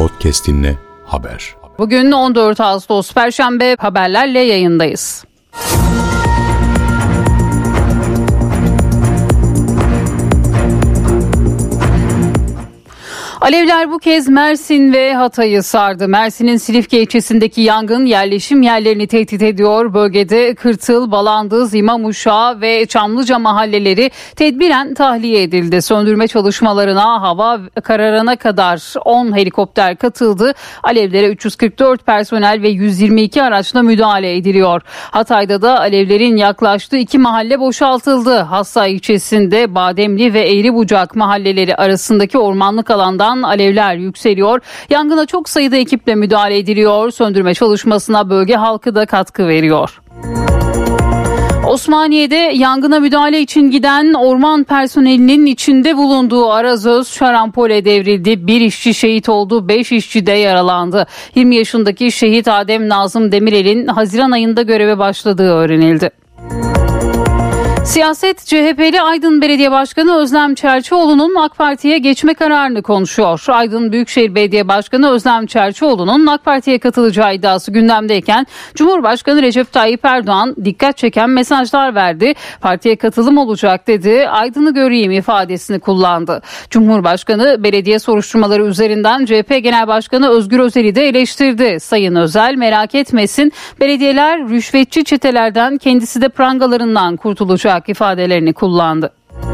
Podcast dinle, haber. Bugün 14 Ağustos Perşembe, haberlerle yayındayız. Alevler bu kez Mersin ve Hatay'ı sardı. Mersin'in Silifke ilçesindeki yangın yerleşim yerlerini tehdit ediyor. Bölgede Kırtıl, Balandız, İmamuşağı ve Çamlıca mahalleleri tedbiren tahliye edildi. Söndürme çalışmalarına hava kararana kadar 10 helikopter katıldı. Alevlere 344 personel ve 122 araçla müdahale ediliyor. Hatay'da da alevlerin yaklaştığı 2 mahalle boşaltıldı. Hassa ilçesinde Bademli ve Eğribucak mahalleleri arasındaki ormanlık alandan alevler yükseliyor. Yangına çok sayıda ekiple müdahale ediliyor. Söndürme çalışmasına bölge halkı da katkı veriyor. Osmaniye'de yangına müdahale için giden orman personelinin içinde bulunduğu arazöz şarampole devrildi. 1 işçi şehit oldu, 5 işçi de yaralandı. 20 yaşındaki şehit Adem Nazım Demirel'in Haziran ayında göreve başladığı öğrenildi. Siyaset, CHP'li Aydın Belediye Başkanı Özlem Çerçioğlu'nun AK Parti'ye geçme kararını konuşuyor. Aydın Büyükşehir Belediye Başkanı Özlem Çerçioğlu'nun AK Parti'ye katılacağı iddiası gündemdeyken Cumhurbaşkanı Recep Tayyip Erdoğan dikkat çeken mesajlar verdi. Partiye katılım olacak dedi. Aydın'ı göreyim ifadesini kullandı. Cumhurbaşkanı belediye soruşturmaları üzerinden CHP Genel Başkanı Özgür Özel'i de eleştirdi. Sayın Özel merak etmesin, belediyeler rüşvetçi çetelerden, kendisi de prangalarından kurtulacak ifadelerini kullandı.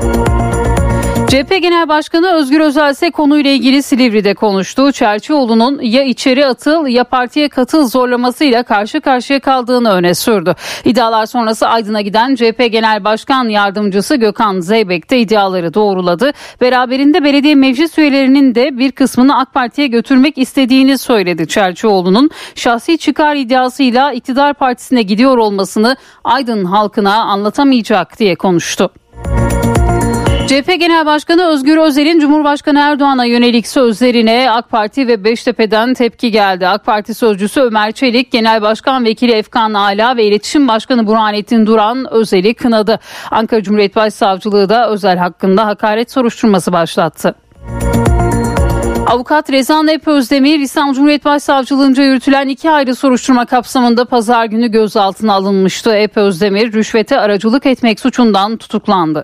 CHP Genel Başkanı Özgür Özel ise konuyla ilgili Silivri'de konuştu. Çerçioğlu'nun ya içeri atıl ya partiye katıl zorlamasıyla karşı karşıya kaldığını öne sürdü. İddialar sonrası Aydın'a giden CHP Genel Başkan Yardımcısı Gökhan Zeybek de iddiaları doğruladı. Beraberinde belediye meclis üyelerinin de bir kısmını AK Parti'ye götürmek istediğini söyledi. Çerçioğlu'nun şahsi çıkar iddiasıyla iktidar partisine gidiyor olmasını Aydın halkına anlatamayacak diye konuştu. CHP Genel Başkanı Özgür Özel'in Cumhurbaşkanı Erdoğan'a yönelik sözlerine AK Parti ve Beştepe'den tepki geldi. AK Parti sözcüsü Ömer Çelik, Genel Başkan Vekili Efkan Ala ve İletişim Başkanı Burhanettin Duran Özel'i kınadı. Ankara Cumhuriyet Başsavcılığı da Özel hakkında hakaret soruşturması başlattı. Avukat Rezan Özdemir, İstanbul Cumhuriyet Başsavcılığınca yürütülen 2 ayrı soruşturma kapsamında pazar günü gözaltına alınmıştı. Özdemir, rüşvete aracılık etmek suçundan tutuklandı.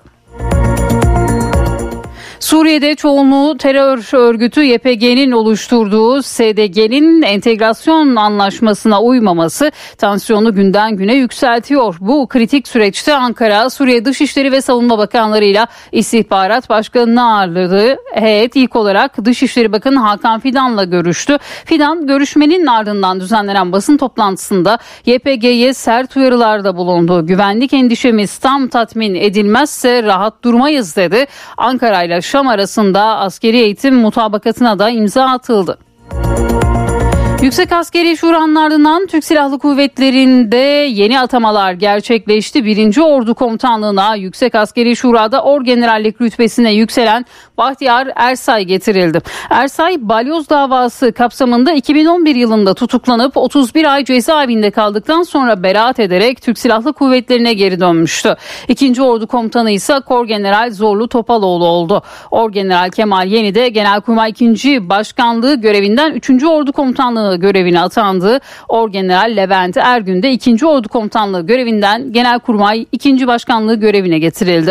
Suriye'de çoğunluğu terör örgütü YPG'nin oluşturduğu SDG'nin entegrasyon anlaşmasına uymaması tansiyonu günden güne yükseltiyor. Bu kritik süreçte Ankara, Suriye Dışişleri ve Savunma Bakanlarıyla İstihbarat Başkanı'nı ağırladı. Heyet ilk olarak Dışişleri Bakanı Hakan Fidan'la görüştü. Fidan, görüşmenin ardından düzenlenen basın toplantısında YPG'ye sert uyarılarda bulundu. Güvenlik endişemiz tam tatmin edilmezse rahat durmayız dedi. Ankara ile Şam arasında askeri eğitim mutabakatına da imza atıldı. Yüksek Askeri Şura'nın ardından Türk Silahlı Kuvvetleri'nde yeni atamalar gerçekleşti. 1. Ordu Komutanlığı'na Yüksek Askeri Şura'da orgenerallik rütbesine yükselen Bahtiyar Ersay getirildi. Ersay, balyoz davası kapsamında 2011 yılında tutuklanıp 31 ay cezaevinde kaldıktan sonra beraat ederek Türk Silahlı Kuvvetleri'ne geri dönmüştü. 2. Ordu Komutanı ise Korgeneral Zorlu Topaloğlu oldu. Orgeneral Kemal Yeni de Genelkurmay 2. Başkanlığı görevinden 3. Ordu Komutanlığı görevine atandı. Orgeneral Levent Ergün de 2. Ordu Komutanlığı görevinden Genelkurmay 2. Başkanlığı görevine getirildi.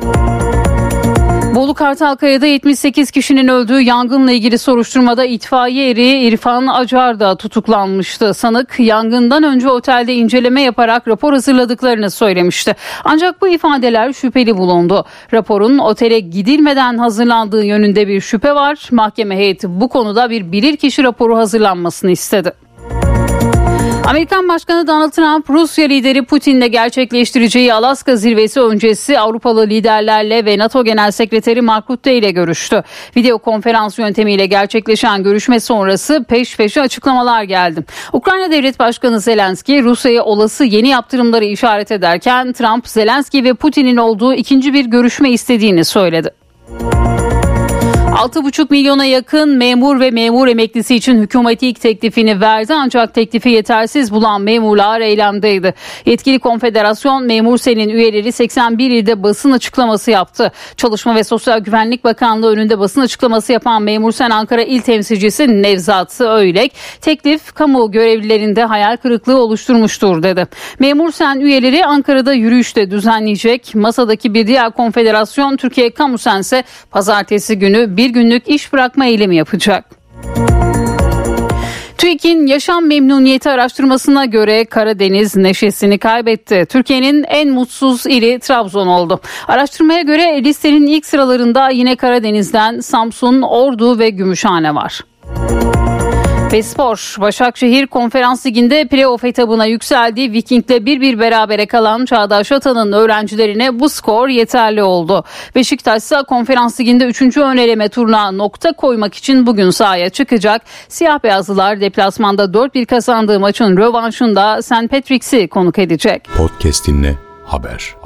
Bolu Kartalkaya'da 78 kişinin öldüğü yangınla ilgili soruşturmada itfaiye eri İrfan Acar da tutuklanmıştı. Sanık yangından önce otelde inceleme yaparak rapor hazırladıklarını söylemişti. Ancak bu ifadeler şüpheli bulundu. Raporun otele gidilmeden hazırlandığı yönünde bir şüphe var. Mahkeme heyeti bu konuda bir bilirkişi raporu hazırlanmasını istedi. Amerikan Başkanı Donald Trump, Rusya lideri Putin'le gerçekleştireceği Alaska zirvesi öncesi Avrupalı liderlerle ve NATO Genel Sekreteri Mark Rutte ile görüştü. Video konferans yöntemiyle gerçekleşen görüşme sonrası peş peşe açıklamalar geldi. Ukrayna Devlet Başkanı Zelenski, Rusya'ya olası yeni yaptırımları işaret ederken Trump, Zelenski ve Putin'in olduğu ikinci bir görüşme istediğini söyledi. 6,5 milyona yakın memur ve memur emeklisi için hükümet ilk teklifini verdi, ancak teklifi yetersiz bulan memurlar eylemdeydi. Yetkili konfederasyon Memur Sen'in üyeleri 81 ilde basın açıklaması yaptı. Çalışma ve Sosyal Güvenlik Bakanlığı önünde basın açıklaması yapan Memur Sen Ankara İl Temsilcisi Nevzat Öylek, teklif kamu görevlilerinde hayal kırıklığı oluşturmuştur dedi. Memur Sen üyeleri Ankara'da yürüyüş de düzenleyecek. Masadaki bir diğer konfederasyon Türkiye Kamu Sen ise pazartesi günü bir günlük iş bırakma eylemi yapacak. TÜİK'in yaşam memnuniyeti araştırmasına göre Karadeniz neşesini kaybetti. Türkiye'nin en mutsuz ili Trabzon oldu. Araştırmaya göre listenin ilk sıralarında yine Karadeniz'den Samsun, Ordu ve Gümüşhane var. Ve spor. Başakşehir Konferans Ligi'nde playoff etabına yükseldi. Viking'le 1-1 berabere kalan Çağdaş Atan'ın öğrencilerine bu skor yeterli oldu. Beşiktaş ise Konferans Ligi'nde 3. ön eleme turuna nokta koymak için bugün sahaya çıkacak. Siyah beyazlılar deplasmanda 4-1 kazandığı maçın rövanşında St. Patricks'i konuk edecek. Podcast dinle, haber.